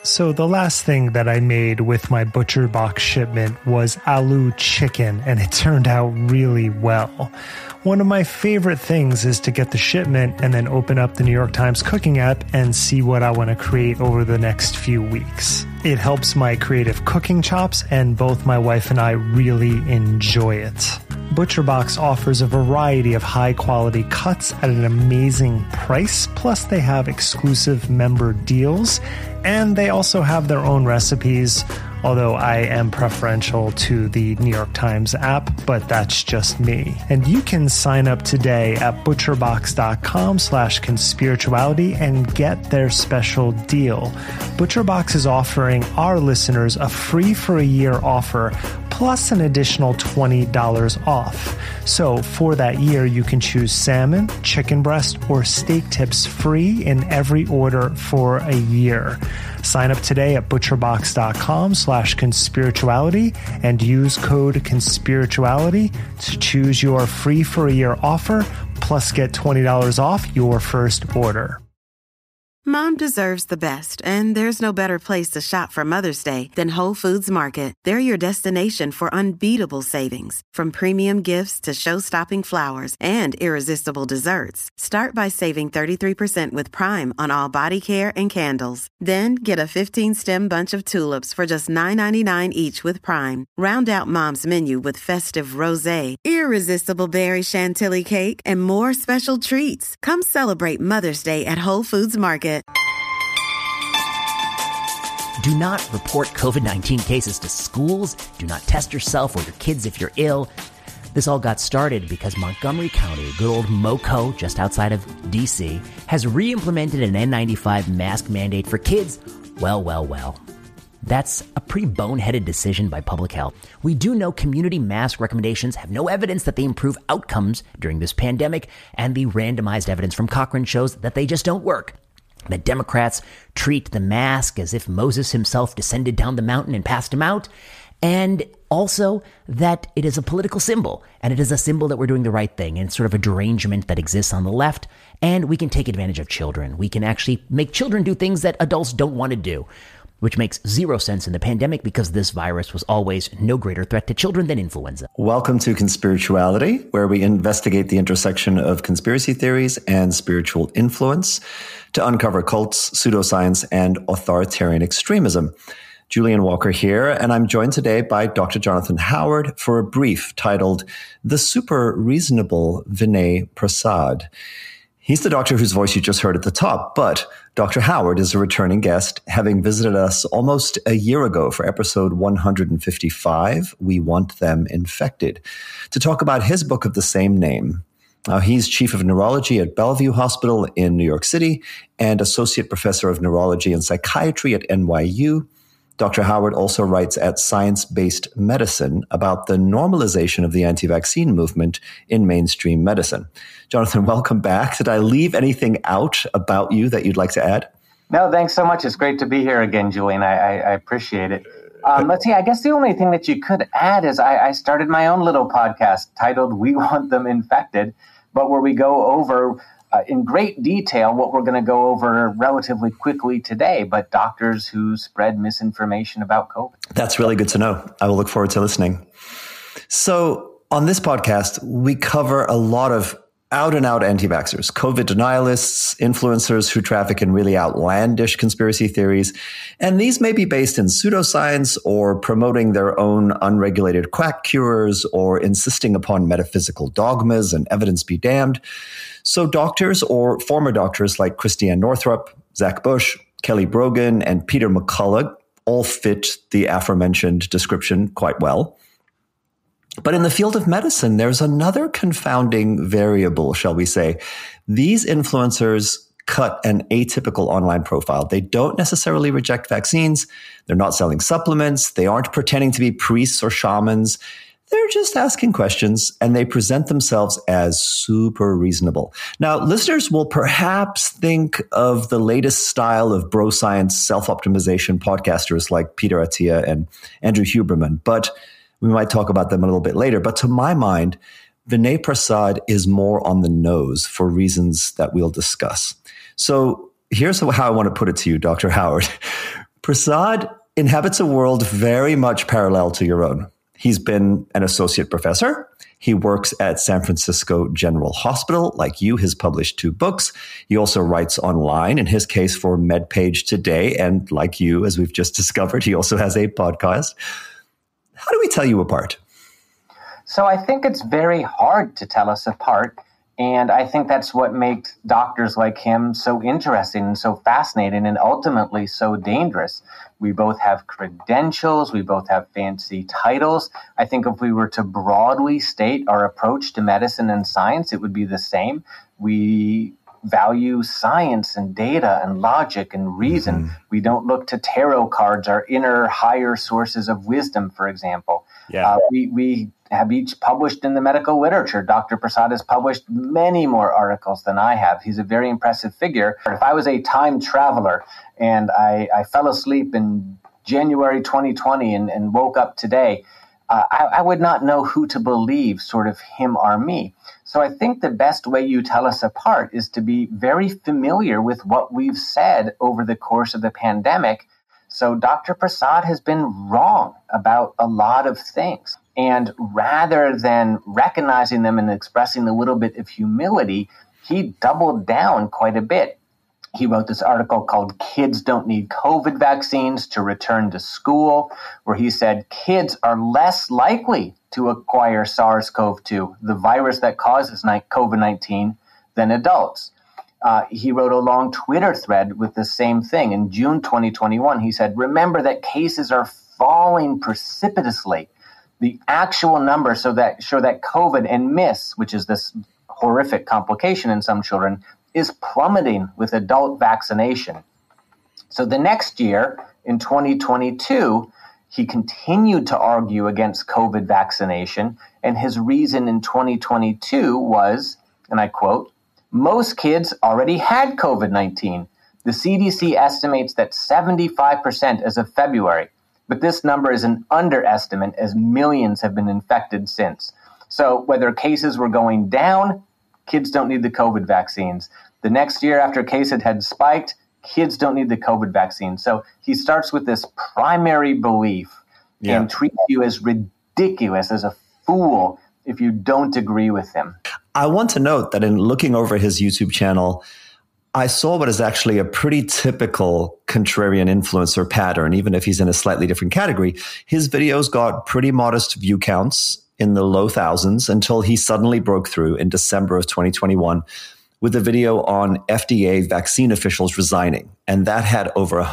So the last thing that I made with my ButcherBox shipment was aloo chicken, and it turned out really well. One of my favorite things is to get the shipment and then open up the New York Times cooking app and see what I want to create over the next few weeks. It helps my creative cooking chops, and both my wife and I really enjoy it. ButcherBox offers a variety of high-quality cuts at an amazing price, plus they have exclusive member deals, and they also have their own recipes, although I am preferential to the New York Times app, but that's just me. And you can sign up today at butcherbox.com/conspirituality and get their special deal. ButcherBox is offering our listeners a free for a year offer plus an additional $20 off. So for that year, you can choose salmon, chicken breast, or steak tips free in every order for a year. Sign up today at butcherbox.com/conspirituality and use code conspirituality to choose your free for a year offer, plus get $20 off your first order. Mom deserves the best, and there's no better place to shop for Mother's Day than Whole Foods Market. They're your destination for unbeatable savings, from premium gifts to show-stopping flowers and irresistible desserts. Start by saving 33% with Prime on all body care and candles. Then get a 15-stem bunch of tulips for just $9.99 each with Prime. Round out Mom's menu with festive rosé, irresistible berry chantilly cake, and more special treats. Come celebrate Mother's Day at Whole Foods Market. Do not report COVID-19 cases to schools. Do not test yourself or your kids if you're ill. This all got started because Montgomery County, good old MoCo, just outside of D.C., has re-implemented an N95 mask mandate for kids. Well. That's a pretty boneheaded decision by public health. We do know community mask recommendations have no evidence that they improve outcomes during this pandemic, and the randomized evidence from Cochrane shows that they just don't work. That Democrats treat the mask as if Moses himself descended down the mountain and passed him out, and also that it is a political symbol, and it is a symbol that we're doing the right thing, and sort of a derangement that exists on the left, and we can take advantage of children. We can actually make children do things that adults don't want to do, which makes zero sense in the pandemic because this virus was always no greater threat to children than influenza. Welcome to Conspirituality, where we investigate the intersection of conspiracy theories and spiritual influence to uncover cults, pseudoscience, and authoritarian extremism. Julian Walker here, and I'm joined today by Dr. Jonathan Howard for a brief titled The Super Reasonable Vinay Prasad. He's the doctor whose voice you just heard at the top, but Dr. Howard is a returning guest, having visited us almost a year ago for episode 155, We Want Them Infected, to talk about his book of the same name. He's chief of neurology at Bellevue Hospital in New York City and associate professor of neurology and psychiatry at NYU. Dr. Howard also writes at Science-Based Medicine about the normalization of the anti-vaccine movement in mainstream medicine. Jonathan, welcome back. Did I leave anything out about you that you'd like to add? No, thanks so much. It's great to be here again, Julian. I appreciate it. Let's see, I guess the only thing that you could add is I started my own little podcast titled We Want Them Infected, but where we go over in great detail what we're going to go over relatively quickly today, but doctors who spread misinformation about COVID. That's really good to know. I will look forward to listening. So on this podcast, we cover a lot of out-and-out anti-vaxxers, COVID denialists, influencers who traffic in really outlandish conspiracy theories. And these may be based in pseudoscience or promoting their own unregulated quack cures or insisting upon metaphysical dogmas and evidence be damned. So doctors or former doctors like Christiane Northrup, Zach Bush, Kelly Brogan, and Peter McCullough all fit the aforementioned description quite well. But in the field of medicine, there's another confounding variable, shall we say. These influencers cut an atypical online profile. They don't necessarily reject vaccines. They're not selling supplements. They aren't pretending to be priests or shamans. They're just asking questions, and they present themselves as super reasonable. Now, listeners will perhaps think of the latest style of bro science self-optimization podcasters like Peter Attia and Andrew Huberman, but we might talk about them a little bit later. But to my mind, Vinay Prasad is more on the nose for reasons that we'll discuss. So here's how I want to put it to you, Dr. Howard. Prasad inhabits a world very much parallel to your own. He's been an associate professor. He works at San Francisco General Hospital. Like you, has published 2 books. He also writes online, in his case for MedPage Today. And like you, as we've just discovered, he also has a podcast. How do we tell you apart? So I think it's very hard to tell us apart. And I think that's what makes doctors like him so interesting and so fascinating and ultimately so dangerous. We both have credentials. We both have fancy titles. I think if we were to broadly state our approach to medicine and science, it would be the same. We value science and data and logic and reason. Mm-hmm. We don't look to tarot cards, our inner higher sources of wisdom, for example. Yeah. We have each published in the medical literature. Dr. Prasad has published many more articles than I have. He's a very impressive figure. If I was a time traveler and I fell asleep in January 2020 and woke up today, I would not know who to believe, sort of him or me. So I think the best way you tell us apart is to be very familiar with what we've said over the course of the pandemic. So Dr. Prasad has been wrong about a lot of things. And rather than recognizing them and expressing a little bit of humility, he doubled down quite a bit. He wrote this article called Kids Don't Need COVID Vaccines to Return to School, where he said kids are less likely to acquire SARS-CoV-2, the virus that causes COVID-19, than adults. He wrote a long Twitter thread with the same thing. In June 2021, he said, remember that cases are falling precipitously. The actual numbers show that COVID and MIS, which is this horrific complication in some children, is plummeting with adult vaccination. So the next year, in 2022, he continued to argue against COVID vaccination, and his reason in 2022 was, and I quote, most kids already had COVID-19. The CDC estimates that 75% as of February, but this number is an underestimate as millions have been infected since. So whether cases were going down, kids don't need the COVID vaccines. The next year after cases had spiked, kids don't need the COVID vaccine. So he starts with this primary belief and treats you as ridiculous, as a fool, if you don't agree with him. I want to note that in looking over his YouTube channel, I saw what is actually a pretty typical contrarian influencer pattern, even if he's in a slightly different category. His videos got pretty modest view counts in the low thousands until he suddenly broke through in December of 2021 with a video on FDA vaccine officials resigning. And that had over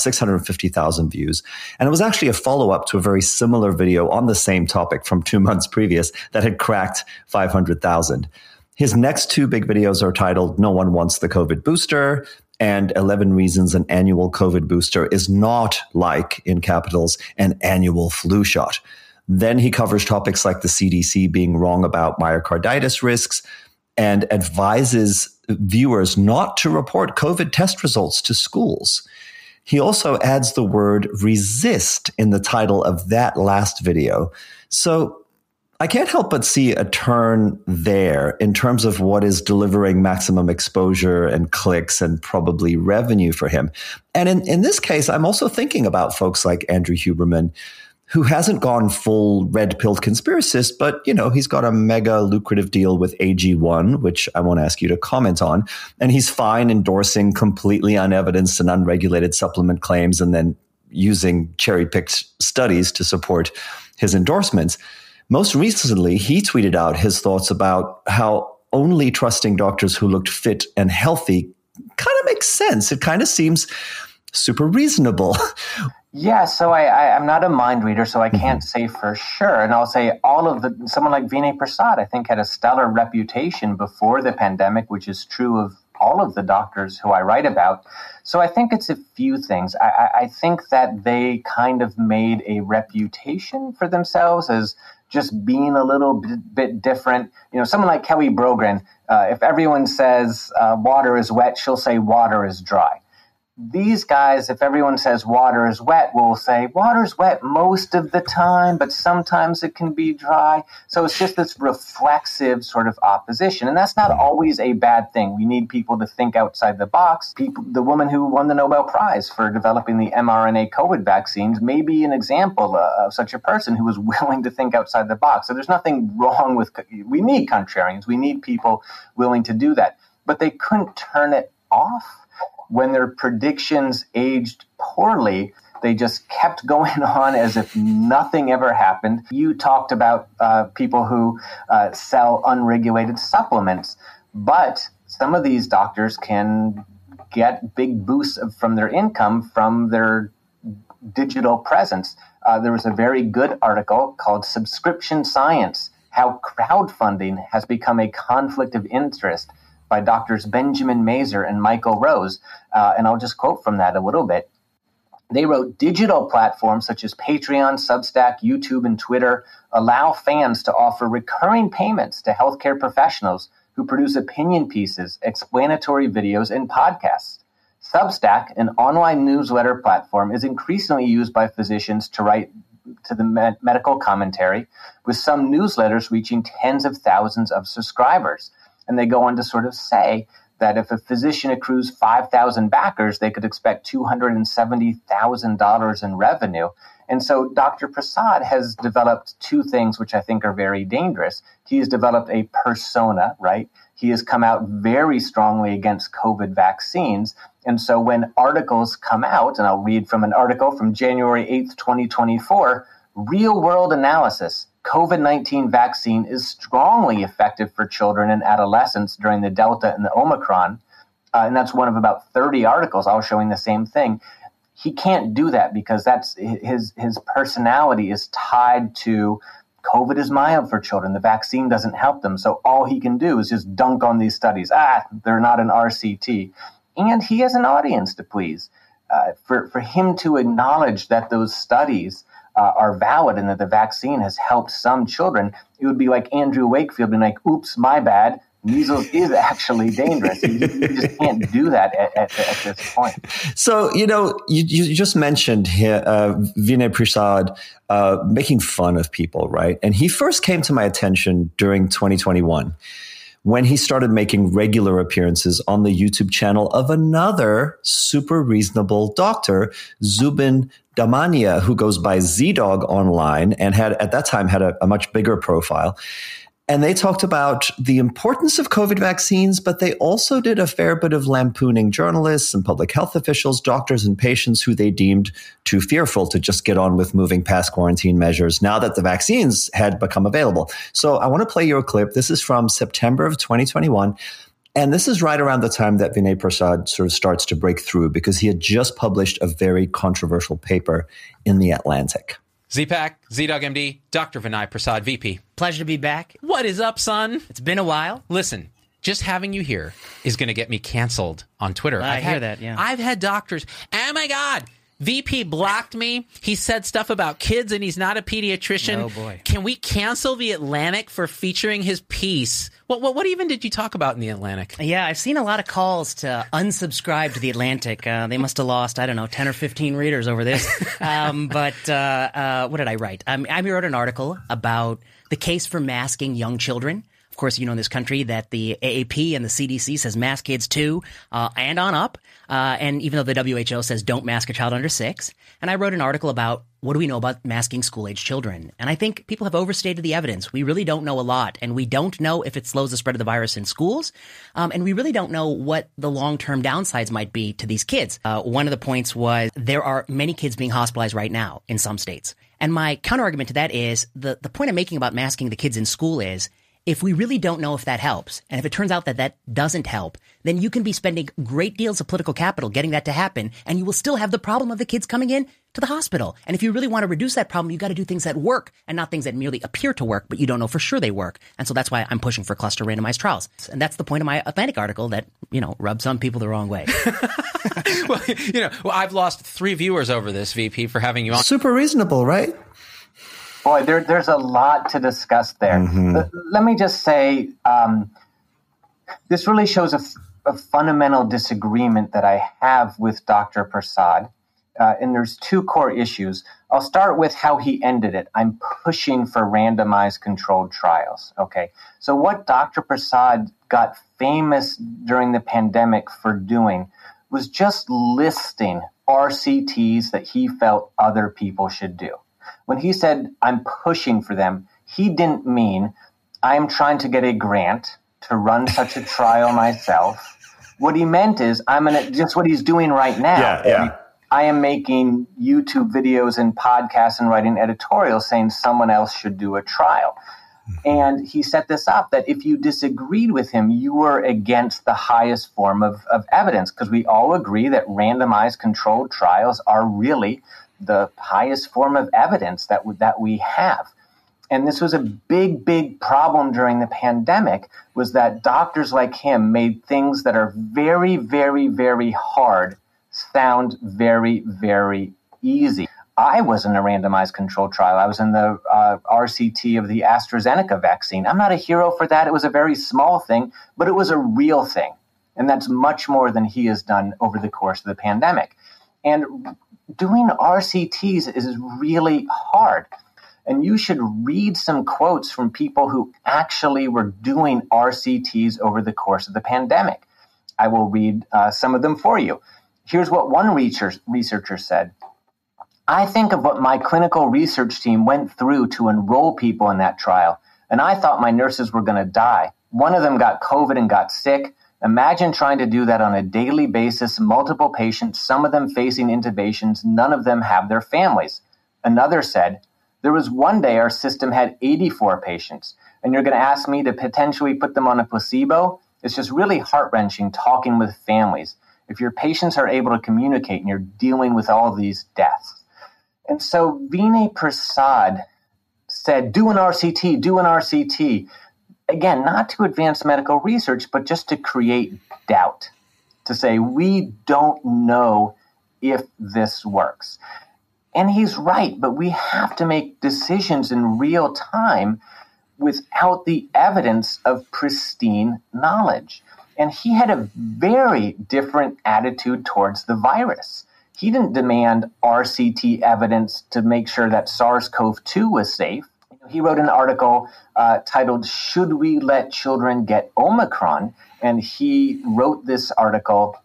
650,000 views. And it was actually a follow-up to a very similar video on the same topic from 2 months previous that had cracked 500,000. His next 2 big videos are titled No One Wants the COVID Booster and 11 Reasons an Annual COVID Booster is Not Like, in capitals, an annual flu shot. Then he covers topics like the CDC being wrong about myocarditis risks and advises viewers not to report COVID test results to schools. He also adds the word resist in the title of that last video. So I can't help but see a turn there in terms of what is delivering maximum exposure and clicks and probably revenue for him. And in this case, I'm also thinking about folks like Andrew Huberman, who hasn't gone full red-pilled conspiracist, but, he's got a mega lucrative deal with AG1, which I won't ask you to comment on. And he's fine endorsing completely unevidenced and unregulated supplement claims and then using cherry-picked studies to support his endorsements. Most recently, he tweeted out his thoughts about how only trusting doctors who looked fit and healthy kind of makes sense. It kind of seems super reasonable. Yeah, so I'm not a mind reader, so I can't say for sure. And I'll say someone like Vinay Prasad, I think, had a stellar reputation before the pandemic, which is true of all of the doctors who I write about. So I think it's a few things. I think that they kind of made a reputation for themselves as just being a little bit different. Someone like Kelly Brogan, if everyone says water is wet, she'll say water is dry. these guys, if everyone says water is wet, will say water's wet most of the time, but sometimes it can be dry. So it's just this reflexive sort of opposition. And that's not always a bad thing. We need people to think outside the box. The woman who won the Nobel Prize for developing the mRNA COVID vaccines may be an example of such a person who was willing to think outside the box. So there's nothing wrong with, we need contrarians. We need people willing to do that. But they couldn't turn it off. When their predictions aged poorly, they just kept going on as if nothing ever happened. You talked about people who sell unregulated supplements, but some of these doctors can get big boosts from their income from their digital presence. There was a very good article called Subscription Science, How Crowdfunding Has Become a Conflict of Interest, by Drs. Benjamin Mazer and Michael Rose. And I'll just quote from that a little bit. They wrote, digital platforms such as Patreon, Substack, YouTube, and Twitter allow fans to offer recurring payments to healthcare professionals who produce opinion pieces, explanatory videos, and podcasts. Substack, an online newsletter platform, is increasingly used by physicians to write to the medical commentary, with some newsletters reaching tens of thousands of subscribers. And they go on to sort of say that if a physician accrues 5,000 backers, they could expect $270,000 in revenue. And so Dr. Prasad has developed two things which I think are very dangerous. He has developed a persona, right? He has come out very strongly against COVID vaccines. And so when articles come out, and I'll read from an article from January 8th, 2024, Real World Analysis, COVID-19 vaccine is strongly effective for children and adolescents during the Delta and the Omicron. And that's one of about 30 articles all showing the same thing. He can't do that because that's his personality is tied to COVID is mild for children. The vaccine doesn't help them. So all he can do is just dunk on these studies. They're not an RCT. And he has an audience to please. For him to acknowledge that those studies are valid and that the vaccine has helped some children, it would be like Andrew Wakefield being like, oops, my bad. Measles is actually dangerous. You just can't do that at this point. So, you just mentioned here, Vinay Prasad making fun of people, right? And he first came to my attention during 2021 when he started making regular appearances on the YouTube channel of another super reasonable doctor, Zubin Damania, who goes by ZDog online and at that time had a much bigger profile. And they talked about the importance of COVID vaccines, but they also did a fair bit of lampooning journalists and public health officials, doctors and patients who they deemed too fearful to just get on with moving past quarantine measures now that the vaccines had become available. So I want to play you a clip. This is from September of 2021. And this is right around the time that Vinay Prasad sort of starts to break through because he had just published a very controversial paper in The Atlantic. Z-Pack, Z-Dog MD, Dr. Vinay Prasad, VP. Pleasure to be back. What is up, son? It's been a while. Listen, just having you here is going to get me canceled on Twitter. I hear that, yeah. I've had doctors, oh my God, VP blocked me. He said stuff about kids and he's not a pediatrician. Oh, boy. Can we cancel The Atlantic for featuring his piece? What even did you talk about in The Atlantic? Yeah, I've seen a lot of calls to unsubscribe to The Atlantic. They must have lost, 10 or 15 readers over this. But what did I write? I wrote an article about the case for masking young children. Of course, you know in this country that the AAP and the CDC says mask kids 2 and on up. And even though the WHO says don't mask a child under 6. And I wrote an article about what do we know about masking school-age children. And I think people have overstated the evidence. We really don't know a lot. And we don't know if it slows the spread of the virus in schools. And we really don't know what the long-term downsides might be to these kids. One of the points was there are many kids being hospitalized right now in some states. And my counter-argument to that is the point I'm making about masking the kids in school is if we really don't know if that helps, and if it turns out that that doesn't help, then you can be spending great deals of political capital getting that to happen, and you will still have the problem of the kids coming in to the hospital. And if you really want to reduce that problem, you got to do things that work and not things that merely appear to work, but you don't know for sure they work. And so that's why I'm pushing for cluster randomized trials. And that's the point of my Atlantic article that, rubs some people the wrong way. Well, I've lost 3 viewers over this, VP, for having you on. Super reasonable, right? Boy, there's a lot to discuss there. Mm-hmm. Let me just say, this really shows a fundamental disagreement that I have with Dr. Prasad. And there's two core issues. I'll start with how he ended it. I'm pushing for randomized controlled trials. Okay. So what Dr. Prasad got famous during the pandemic for doing was just listing RCTs that he felt other people should do. When he said, I'm pushing for them, he didn't mean I'm trying to get a grant to run such a trial myself. What he meant is just what he's doing right now. Yeah. I am making YouTube videos and podcasts and writing editorials saying someone else should do a trial. And he set this up that if you disagreed with him, you were against the highest form of evidence, because we all agree that randomized controlled trials are really the highest form of evidence that we have. And this was a big, big problem during the pandemic, was that doctors like him made things that are very, very, very hard sound very, very easy. I was in a randomized controlled trial. I was in the RCT of the AstraZeneca vaccine. I'm not a hero for that. It was a very small thing, but it was a real thing. And that's much more than he has done over the course of the pandemic. And doing RCTs is really hard. And you should read some quotes from people who actually were doing RCTs over the course of the pandemic. I will read some of them for you. Here's what one researcher said. I think of what my clinical research team went through to enroll people in that trial, and I thought my nurses were going to die. One of them got COVID and got sick. Imagine trying to do that on a daily basis, multiple patients, some of them facing intubations, none of them have their families. Another said, there was one day our system had 84 patients, and you're going to ask me to potentially put them on a placebo? It's just really heart-wrenching talking with families. If your patients are able to communicate and you're dealing with all these deaths. And so Vinay Prasad said, do an RCT. Again, not to advance medical research, but just to create doubt, to say, we don't know if this works. And he's right, but we have to make decisions in real time without the evidence of pristine knowledge. And he had a very different attitude towards the virus. He didn't demand RCT evidence to make sure that SARS-CoV-2 was safe. He wrote an article titled, Should We Let Children Get Omicron? And he wrote this article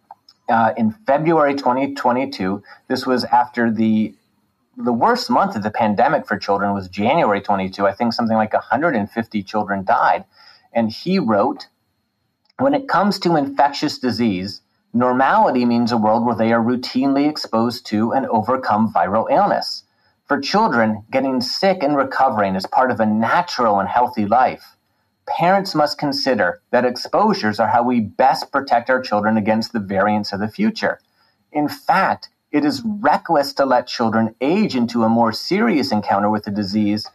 in February 2022. This was after the worst month of the pandemic for children was January 22. I think something like 150 children died. And he wrote, when it comes to infectious disease, normality means a world where they are routinely exposed to and overcome viral illness. For children, getting sick and recovering is part of a natural and healthy life. Parents must consider that exposures are how we best protect our children against the variants of the future. In fact, it is reckless to let children age into a more serious encounter with the disease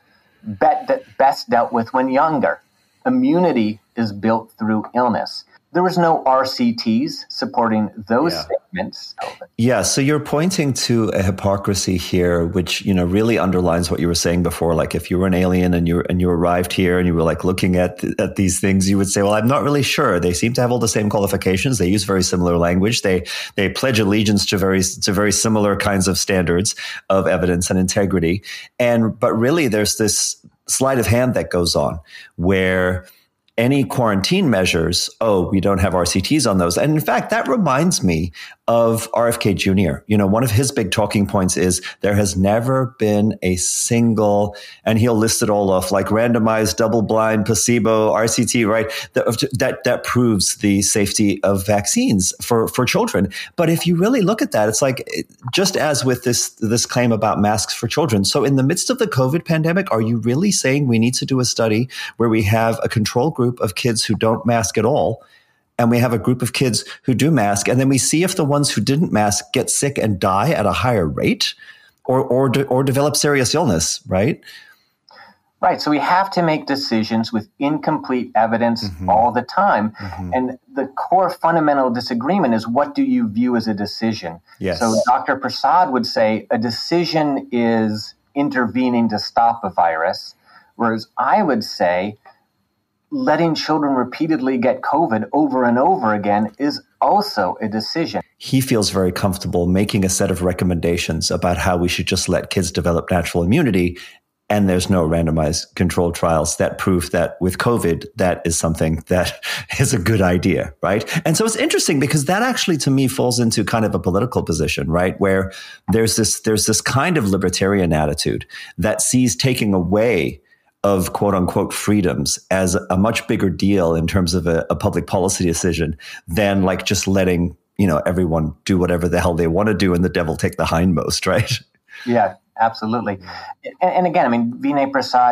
best dealt with when younger. Immunity is built through illness. There was no RCTs supporting those statements. Yeah, so you're pointing to a hypocrisy here, which really underlines what you were saying before. Like if you were an alien and you arrived here and you were like looking at these things, you would say, "Well, I'm not really sure. They seem to have all the same qualifications. They use very similar language. They pledge allegiance to very similar kinds of standards of evidence and integrity." But really, there's this sleight of hand that goes on where any quarantine measures, we don't have RCTs on those. And in fact, that reminds me of RFK Jr. One of his big talking points is there has never been a single, and he'll list it all off, like randomized, double-blind, placebo, RCT, right? That proves the safety of vaccines for children. But if you really look at that, it's like, just as with this claim about masks for children. So in the midst of the COVID pandemic, are you really saying we need to do a study where we have a control group of kids who don't mask at all, and we have a group of kids who do mask, and then we see if the ones who didn't mask get sick and die at a higher rate or develop serious illness, right? Right. So we have to make decisions with incomplete evidence all the time. And the core fundamental disagreement is, what do you view as a decision? Yes. So Dr. Prasad would say a decision is intervening to stop a virus, whereas I would say letting children repeatedly get COVID over and over again is also a decision. He feels very comfortable making a set of recommendations about how we should just let kids develop natural immunity. And there's no randomized controlled trials that prove that with COVID, that is something that is a good idea, right? And so it's interesting because that actually to me falls into kind of a political position, right? Where there's this kind of libertarian attitude that sees taking away of quote unquote freedoms as a much bigger deal in terms of a public policy decision than like just letting, everyone do whatever the hell they want to do and the devil take the hindmost, right? Yeah. Absolutely. And again, Vinay Prasad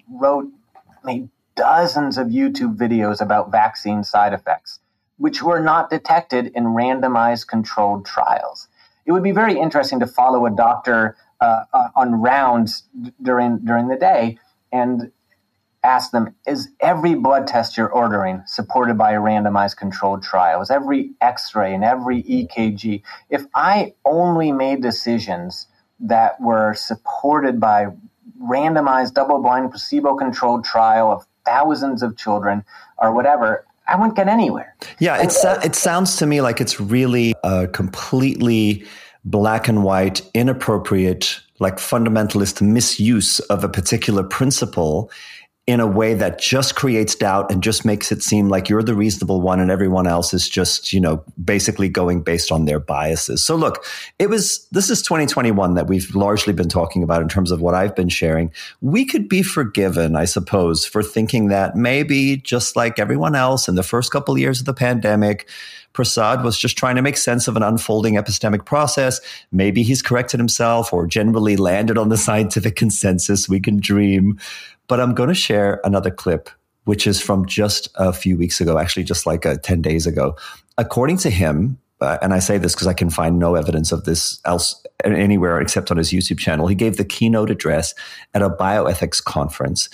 made dozens of YouTube videos about vaccine side effects, which were not detected in randomized controlled trials. It would be very interesting to follow a doctor on rounds during the day and ask them, is every blood test you're ordering supported by a randomized controlled trial? Is every X-ray and every EKG? If I only made decisions that were supported by randomized, double-blind, placebo-controlled trial of thousands of children or whatever, I wouldn't get anywhere. Yeah, it sounds to me like it's really a completely black and white, inappropriate, like fundamentalist misuse of a particular principle in a way that just creates doubt and just makes it seem like you're the reasonable one and everyone else is just, basically going based on their biases. So look, this is 2021 that we've largely been talking about in terms of what I've been sharing. We could be forgiven, I suppose, for thinking that maybe just like everyone else in the first couple of years of the pandemic, Prasad was just trying to make sense of an unfolding epistemic process. Maybe he's corrected himself or generally landed on the scientific consensus. We can dream. But I'm going to share another clip, which is from just a few weeks ago, actually just like 10 days ago. According to him, and I say this because I can find no evidence of this else anywhere except on his YouTube channel, he gave the keynote address at a bioethics conference.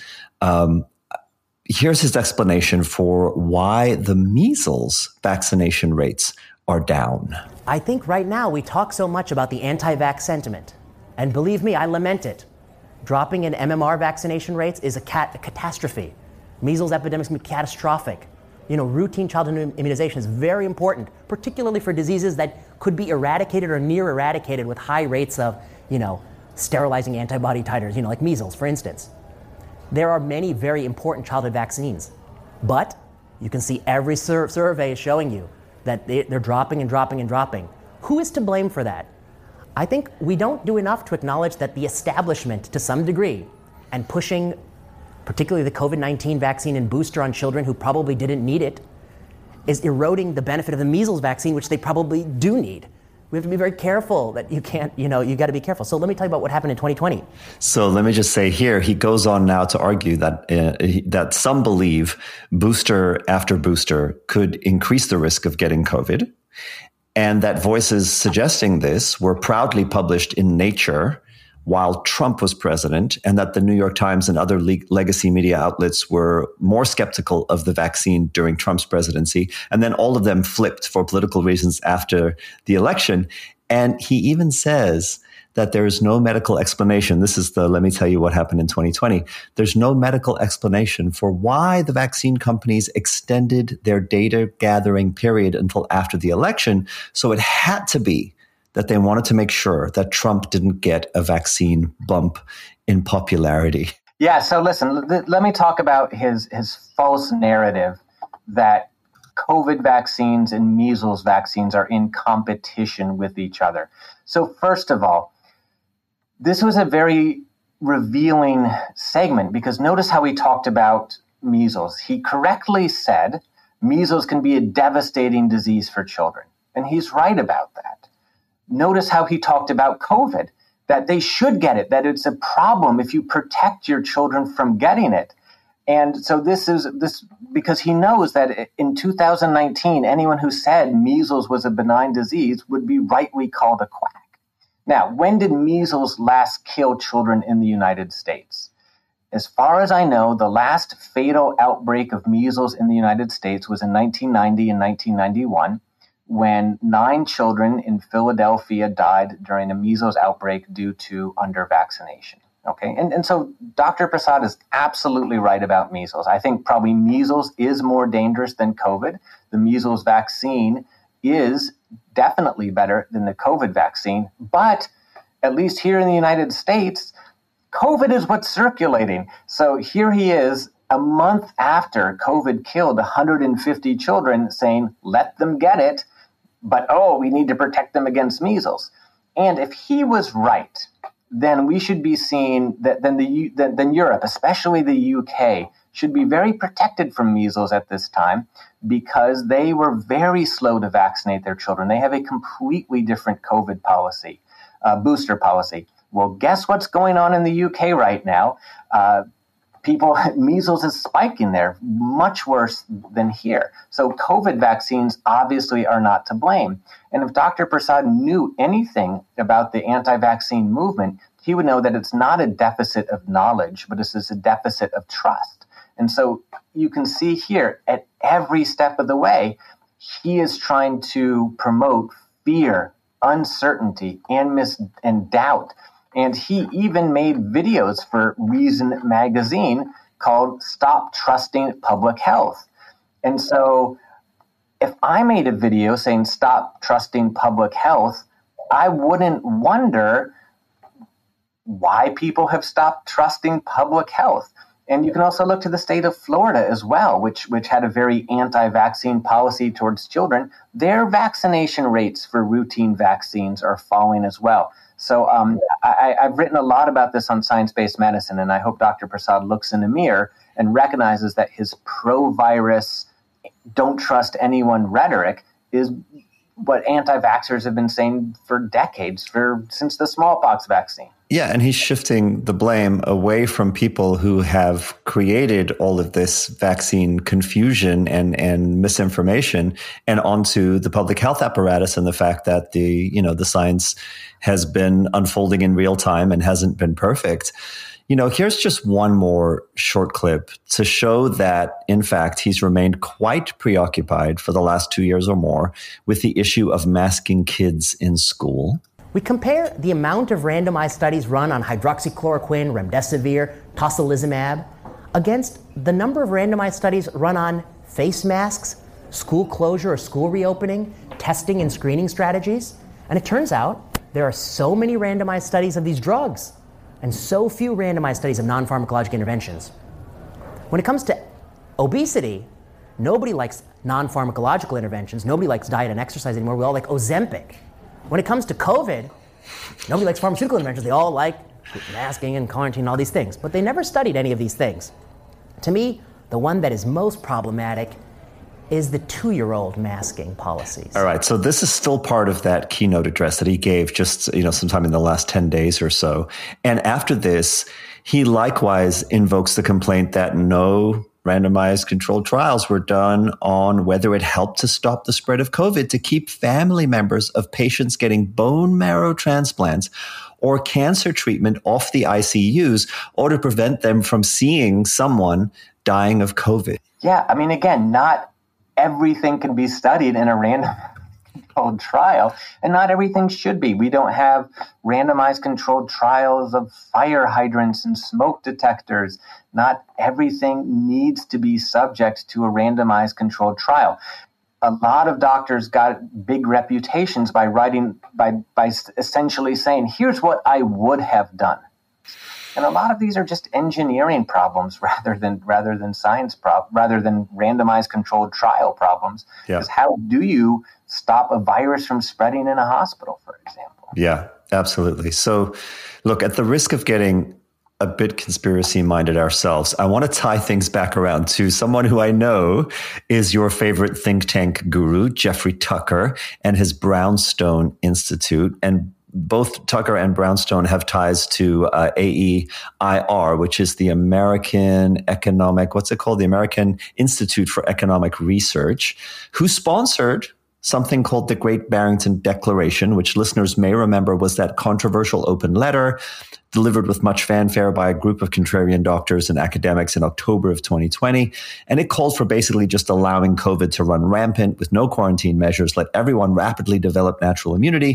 Here's his explanation for why the measles vaccination rates are down. I think right now we talk so much about the anti-vax sentiment. And believe me, I lament it. Dropping in MMR vaccination rates is a catastrophe. Measles epidemics can be catastrophic. Routine childhood immunization is very important, particularly for diseases that could be eradicated or near eradicated with high rates of, sterilizing antibody titers, like measles, for instance. There are many very important childhood vaccines, but you can see every survey is showing you that they're dropping and dropping and dropping. Who is to blame for that? I think we don't do enough to acknowledge that the establishment, to some degree, and pushing particularly the COVID-19 vaccine and booster on children who probably didn't need it, is eroding the benefit of the measles vaccine, which they probably do need. We have to be very careful that you can't, you got to be careful. So let me tell you about what happened in 2020. So let me just say here, he goes on now to argue that some believe booster after booster could increase the risk of getting COVID. And that voices suggesting this were proudly published in Nature while Trump was president, and that the New York Times and other legacy media outlets were more skeptical of the vaccine during Trump's presidency. And then all of them flipped for political reasons after the election. And he even says that there is no medical explanation. This is let me tell you what happened in 2020. There's no medical explanation for why the vaccine companies extended their data gathering period until after the election. So it had to be that they wanted to make sure that Trump didn't get a vaccine bump in popularity. Yeah, so listen, let me talk about his false narrative that COVID vaccines and measles vaccines are in competition with each other. So first of all, this was a very revealing segment because notice how he talked about measles. He correctly said measles can be a devastating disease for children, and he's right about that. Notice how he talked about COVID, that they should get it, that it's a problem if you protect your children from getting it. And so this because he knows that in 2019, anyone who said measles was a benign disease would be rightly called a quack. Now, when did measles last kill children in the United States? As far as I know, the last fatal outbreak of measles in the United States was in 1990 and 1991, when 9 children in Philadelphia died during a measles outbreak due to under-vaccination. Okay, and so Dr. Prasad is absolutely right about measles. I think probably measles is more dangerous than COVID. The measles vaccine is definitely better than the COVID vaccine, but at least here in the United States, COVID is what's circulating. So here he is a month after COVID killed 150 children saying, let them get it, but we need to protect them against measles. And if he was right, then we should be seeing that then Europe, especially the UK, should be very protected from measles at this time because they were very slow to vaccinate their children. They have a completely different COVID policy, booster policy. Well, guess what's going on in the UK right now? Measles is spiking there, much worse than here. So COVID vaccines obviously are not to blame. And if Dr. Prasad knew anything about the anti-vaccine movement, he would know that it's not a deficit of knowledge, but it's a deficit of trust. And so you can see here at every step of the way, he is trying to promote fear, uncertainty, and doubt. And he even made videos for Reason magazine called Stop Trusting Public Health. And so if I made a video saying stop trusting public health, I wouldn't wonder why people have stopped trusting public health. And you can also look to the state of Florida as well, which had a very anti-vaccine policy towards children. Their vaccination rates for routine vaccines are falling as well. So I've written a lot about this on Science-Based Medicine, and I hope Dr. Prasad looks in the mirror and recognizes that his pro-virus, don't trust anyone rhetoric is what anti-vaxxers have been saying for decades, since the smallpox vaccine. Yeah, and he's shifting the blame away from people who have created all of this vaccine confusion and misinformation and onto the public health apparatus and the fact that the science has been unfolding in real time and hasn't been perfect. Here's just one more short clip to show that, in fact, he's remained quite preoccupied for the last 2 years or more with the issue of masking kids in school. We compare the amount of randomized studies run on hydroxychloroquine, remdesivir, tocilizumab against the number of randomized studies run on face masks, school closure or school reopening, testing and screening strategies. And it turns out there are so many randomized studies of these drugs and so few randomized studies of non-pharmacologic interventions. When it comes to obesity, nobody likes non-pharmacological interventions. Nobody likes diet and exercise anymore. We all like Ozempic. When it comes to COVID, nobody likes pharmaceutical interventions. They all like masking and quarantine and all these things. But they never studied any of these things. To me, the one that is most problematic is the 2-year-old masking policies. All right. So this is still part of that keynote address that he gave just, sometime in the last 10 days or so. And after this, he likewise invokes the complaint that no randomized controlled trials were done on whether it helped to stop the spread of COVID, to keep family members of patients getting bone marrow transplants or cancer treatment off the ICUs, or to prevent them from seeing someone dying of COVID. Yeah, I mean, again, not everything can be studied in a random controlled trial, and not everything should be. We don't have randomized controlled trials of fire hydrants and smoke detectors. Not everything needs to be subject to a randomized controlled trial. A lot of doctors got big reputations by essentially saying, here's what I would have done. And a lot of these are just engineering problems rather than randomized controlled trial problems. Yeah. Because how do you stop a virus from spreading in a hospital, for example? Yeah, absolutely. So look, at the risk of getting a bit conspiracy-minded ourselves, I want to tie things back around to someone who I know is your favorite think tank guru, Jeffrey Tucker, and his Brownstone Institute. And both Tucker and Brownstone have ties to AEIR, which is the American the American Institute for Economic Research, who sponsored something called the Great Barrington Declaration, which listeners may remember was that controversial open letter delivered with much fanfare by a group of contrarian doctors and academics in October of 2020. And it called for basically just allowing COVID to run rampant with no quarantine measures, let everyone rapidly develop natural immunity,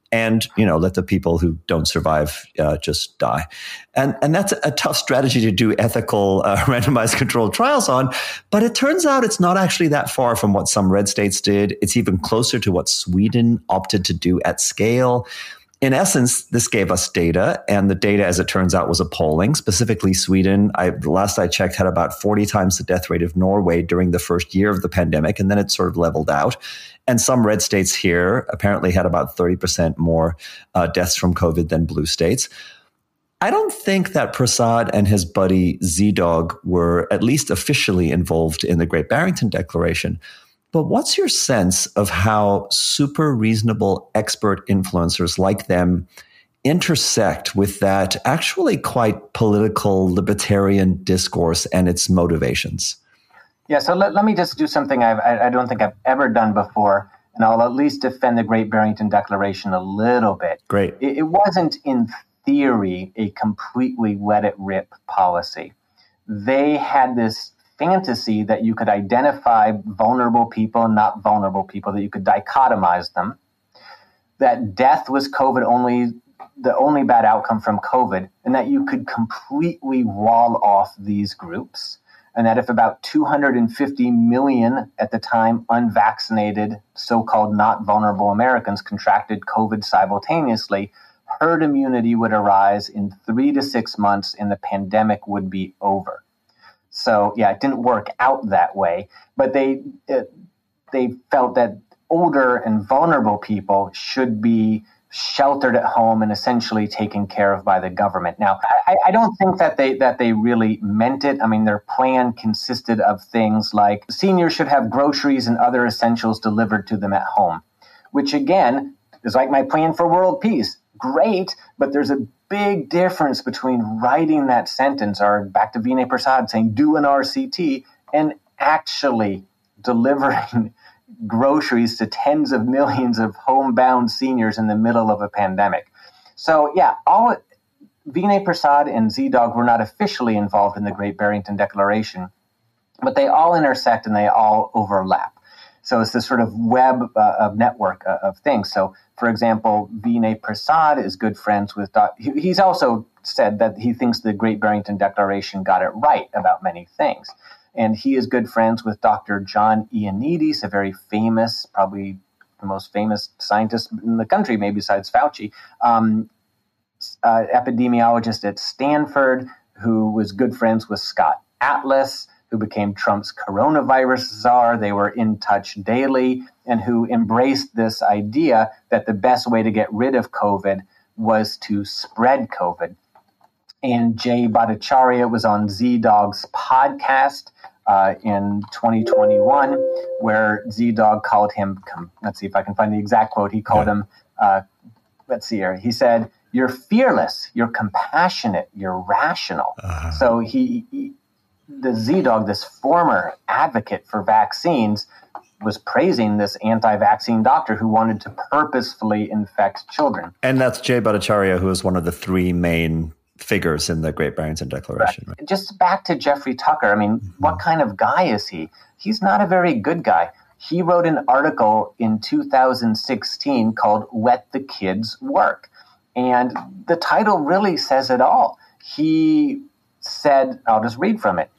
and, let the people who don't survive just die. And that's a tough strategy to do ethical randomized controlled trials on. But it turns out it's not actually that far from what some red states did. It's even closer to what Sweden opted to do at scale. In essence, this gave us data, and the data, as it turns out, was appalling. Specifically, Sweden, the last I checked, had about 40 times the death rate of Norway during the first year of the pandemic, and then it sort of leveled out. And some red states here apparently had about 30% more deaths from COVID than blue states. I don't think that Prasad and his buddy Z-Dog were at least officially involved in the Great Barrington Declaration. But what's your sense of how super reasonable expert influencers like them intersect with that actually quite political libertarian discourse and its motivations? Yeah, so let me just do something I don't think I've ever done before, and I'll at least defend the Great Barrington Declaration a little bit. Great. It wasn't, in theory, a completely let-it-rip policy. They had this fantasy that you could identify vulnerable people and not vulnerable people, that you could dichotomize them, that death was the only bad outcome from COVID, and that you could completely wall off these groups, and that if about 250 million at the time unvaccinated, so-called not vulnerable Americans contracted COVID simultaneously, herd immunity would arise in 3 to 6 months and the pandemic would be over. So, yeah, it didn't work out that way, but they felt that older and vulnerable people should be sheltered at home and essentially taken care of by the government. Now, I don't think that they really meant it. I mean, their plan consisted of things like seniors should have groceries and other essentials delivered to them at home, which again is like my plan for world peace. Great, but there's a big difference between writing that sentence, or back to Vinay Prasad saying do an RCT, and actually delivering groceries to tens of millions of homebound seniors in the middle of a pandemic. So yeah, Vinay Prasad and Z-Dog were not officially involved in the Great Barrington Declaration, but they all intersect and they all overlap. So it's this sort of web of network of things. So, for example, Vinay Prasad is good friends with he's also said that he thinks the Great Barrington Declaration got it right about many things. And he is good friends with Dr. John Ioannidis, a very famous, probably the most famous scientist in the country, maybe besides Fauci, epidemiologist at Stanford, who was good friends with Scott Atlas, who became Trump's coronavirus czar. They were in touch daily, and who embraced this idea that the best way to get rid of COVID was to spread COVID. And Jay Bhattacharya was on Z-Dog's podcast in 2021, where Z-Dog called him, let's see if I can find the exact quote, he called him, let's see here, he said, "You're fearless, you're compassionate, you're rational." So the Z-Dog, this former advocate for vaccines, was praising this anti-vaccine doctor who wanted to purposefully infect children. And that's Jay Bhattacharya, who is one of the three main figures in the Great Barrington Declaration. Right. Just back to Jeffrey Tucker. I mean, what kind of guy is he? He's not a very good guy. He wrote an article in 2016 called "Let the Kids Work." And the title really says it all. He said, I'll just read from it.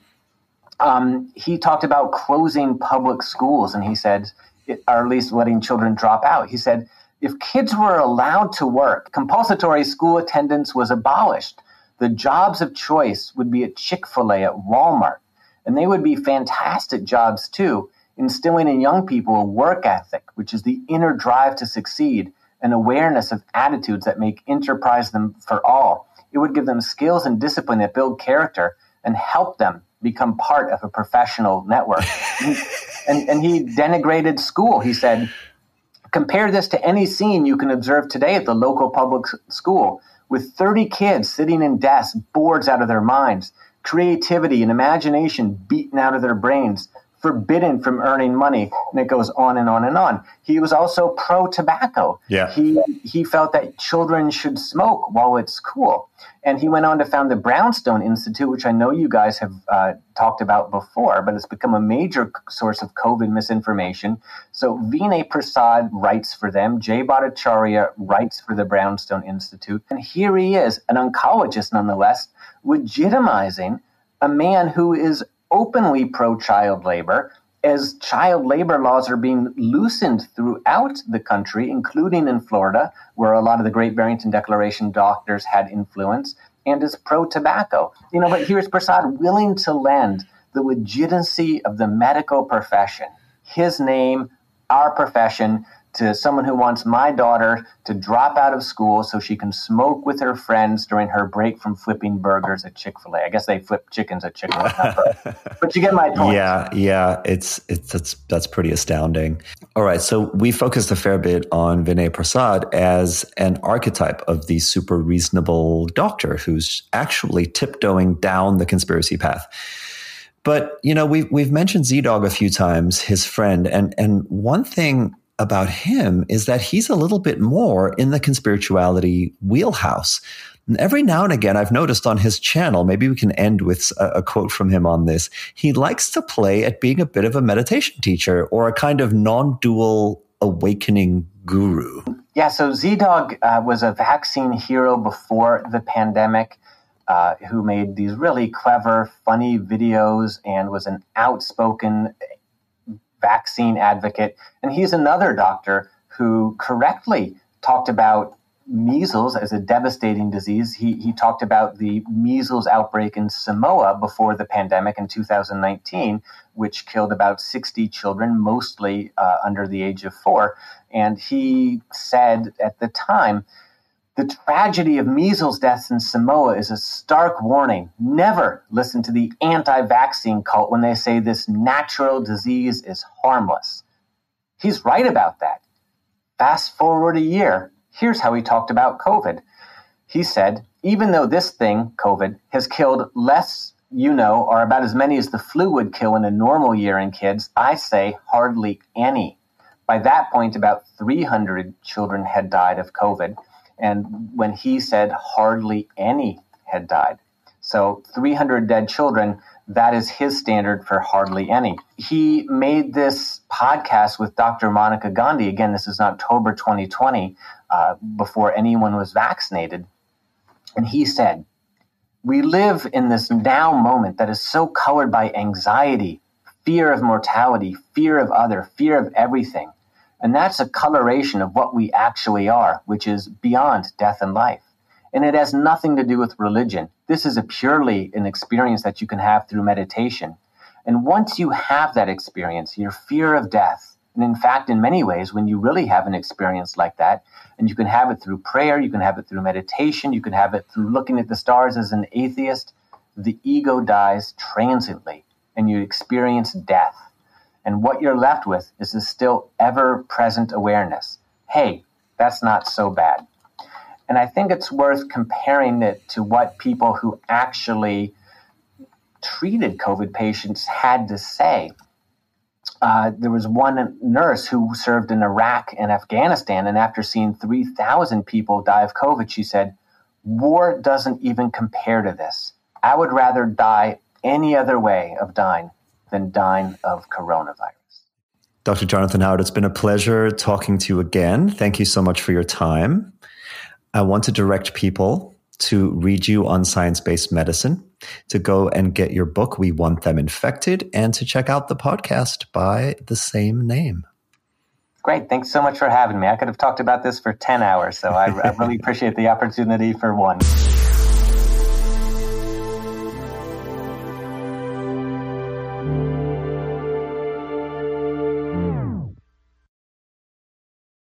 He talked about closing public schools, and he said, or at least letting children drop out. He said, if kids were allowed to work, compulsory school attendance was abolished. The jobs of choice would be at Chick-fil-A, at Walmart, and they would be fantastic jobs too, instilling in young people a work ethic, which is the inner drive to succeed, an awareness of attitudes that make enterprise them for all. It would give them skills and discipline that build character and help them become part of a professional network. and he denigrated school. He said, compare this to any scene you can observe today at the local public school, with 30 kids sitting in desks, bored out of their minds, creativity and imagination beaten out of their brains, forbidden from earning money, and it goes on and on and on. He was also pro-tobacco. Yeah. He felt that children should smoke while it's cool. And he went on to found the Brownstone Institute, which I know you guys have talked about before, but it's become a major source of COVID misinformation. So Vinay Prasad writes for them. Jay Bhattacharya writes for the Brownstone Institute. And here he is, an oncologist nonetheless, legitimizing a man who is openly pro-child labor, as child labor laws are being loosened throughout the country, including in Florida, where a lot of the Great Barrington Declaration doctors had influence, and is pro-tobacco. But here's Prasad willing to lend the legitimacy of the medical profession, his name, our profession, to someone who wants my daughter to drop out of school so she can smoke with her friends during her break from flipping burgers at Chick-fil-A. I guess they flip chickens at Chick-fil-A, but you get my point. Yeah, that's pretty astounding. All right, so we focused a fair bit on Vinay Prasad as an archetype of the super reasonable doctor who's actually tiptoeing down the conspiracy path. But we've mentioned ZDogg a few times, his friend, and one thing about him is that he's a little bit more in the conspirituality wheelhouse. And every now and again, I've noticed on his channel, maybe we can end with a quote from him on this. He likes to play at being a bit of a meditation teacher or a kind of non-dual awakening guru. Yeah, so ZDogg was a vaccine hero before the pandemic, who made these really clever, funny videos and was an outspoken vaccine advocate. And he's another doctor who correctly talked about measles as a devastating disease. He talked about the measles outbreak in Samoa before the pandemic in 2019, which killed about 60 children, mostly under the age of 4. And he said at the time, the tragedy of measles deaths in Samoa is a stark warning. Never listen to the anti-vaccine cult when they say this natural disease is harmless. He's right about that. Fast forward a year, here's how he talked about COVID. He said, even though this thing, COVID, has killed less, or about as many as the flu would kill in a normal year in kids, I say hardly any. By that point, about 300 children had died of COVID. And when he said hardly any had died. So 300 dead children, that is his standard for hardly any. He made this podcast with Dr. Monica Gandhi. Again, this is in October 2020, before anyone was vaccinated. And he said, we live in this now moment that is so colored by anxiety, fear of mortality, fear of other, fear of everything. And that's a coloration of what we actually are, which is beyond death and life. And it has nothing to do with religion. This is purely an experience that you can have through meditation. And once you have that experience, your fear of death, and in fact, in many ways, when you really have an experience like that, and you can have it through prayer, you can have it through meditation, you can have it through looking at the stars as an atheist, the ego dies transiently, and you experience death. And what you're left with is this still ever-present awareness. Hey, that's not so bad. And I think it's worth comparing it to what people who actually treated COVID patients had to say. There was one nurse who served in Iraq and Afghanistan, and after seeing 3,000 people die of COVID, she said, war doesn't even compare to this. I would rather die any other way of dying than dying of coronavirus. Dr. Jonathan Howard, it's been a pleasure talking to you again. Thank you so much for your time. I want to direct people to read you on science-based medicine, to go and get your book, We Want Them Infected, and to check out the podcast by the same name. Great. Thanks so much for having me. I could have talked about this for 10 hours, so I really appreciate the opportunity for one.